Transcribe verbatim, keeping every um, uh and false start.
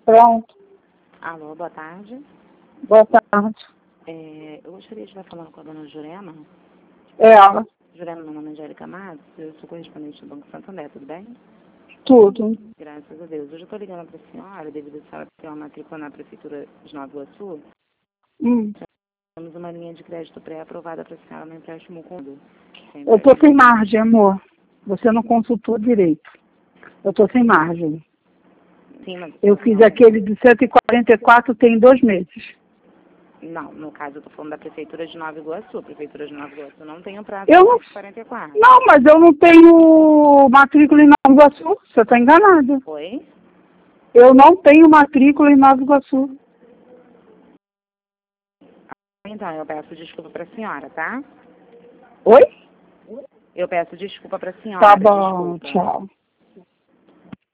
Pronto. Alô, boa tarde. Boa tarde. É, eu gostaria de estar falando com a dona Jurema. É ela. Jurema, meu nome é Angélica Matos, eu sou correspondente do Banco Santander, tudo bem? Tudo. Graças a Deus. Hoje eu estou ligando para a senhora, devido a senhora ter uma matrícula na Prefeitura de Nova Iguaçu. Hum. Temos uma linha de crédito pré-aprovada para a senhora no empréstimo cômodo. Eu tô sem margem, amor. Você não consultou direito. Eu tô sem margem. Sim, mas Eu fiz aquele de cento e quarenta e quatro tem dois meses. Não, no caso eu estou falando da Prefeitura de Nova Iguaçu. A Prefeitura de Nova Iguaçu não tem o prazo Eu não... de quarenta e quatro. Não, mas eu não tenho matrícula em Nova Iguaçu. Você está enganado. Foi? Eu não tenho matrícula em Nova Iguaçu. Então, eu peço desculpa para a senhora, tá? Oi? Eu peço desculpa para a senhora. Tá bom, desculpa. tchau.